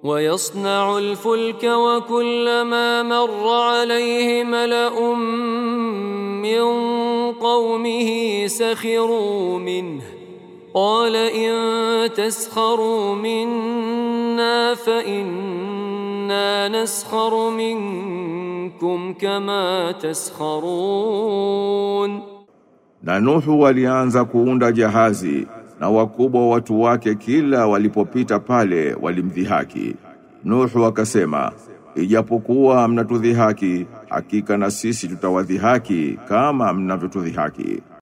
ويصنع الفلك وكلما مر عليه ملأ من قومه سخروا منه قال إن تسخروا منا فإنا نسخر منكم كما تسخرون. Na Nuhu walianza kuunda jahazi, na wakubwa watu wake kila walipopita pale walimdhihaki. Nuhu akasema, ijapokuwa mnatudhihaki, hakika na sisi tutawadhihaki kama mnavyotudhihaki.